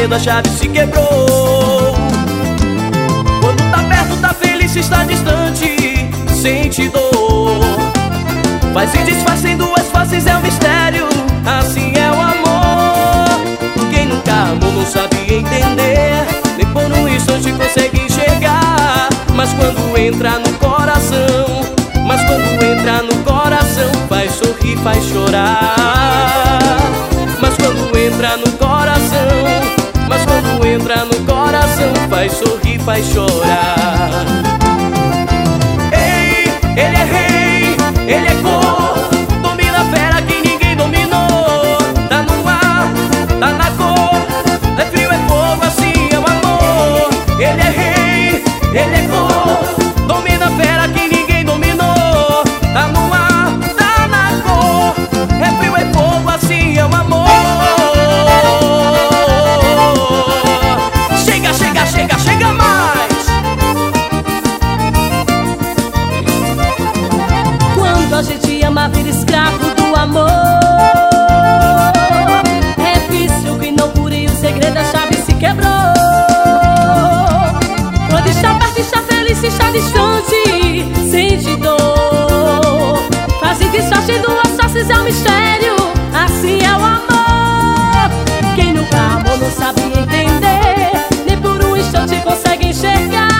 segredo, a chave se quebrou. Quando tá perto, tá feliz, se está distante, sente dor. Faz e desfaz em duas faces, é um mistério, assim é o amor. Quem nunca amou não sabe entender, nem por um instante consegue enxergar. Mas quando entra no coração, faz sorrir, faz chorar. Mas quando entra no coração, faz sorrir, faz chorar. Ei, ele é rei, ele é cor, domina a fera que ninguém dominou. Tá no ar, tá na cor, é frio, é fogo, assim é o amor. Ele é rei, ele é cor, domina a fera que ninguém dominou. Tá no ar, tá na cor, é frio, é fogo, assim é o amor. Chega mais! Quando a gente ama, vira escravo do amor. É vício que não cure, o segredo, a chave se quebrou. Quando está perto, está feliz, se está distante, sente dor. Faz e desfaz em duas faces, é um mistério, assim é o amor. Quem nunca amou não sabe entender, nem por um instante consegue enxergar.